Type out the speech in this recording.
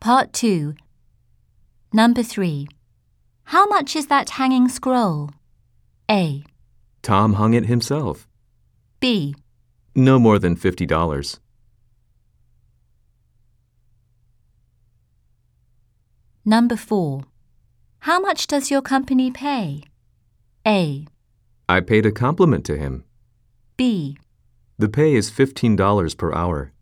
Part 2. Number 3. How much is that hanging scroll? A. Tom hung it himself. B. No more than $50. Number 4. How much does your company pay? A. I paid a compliment to him. B. The pay is $15 per hour.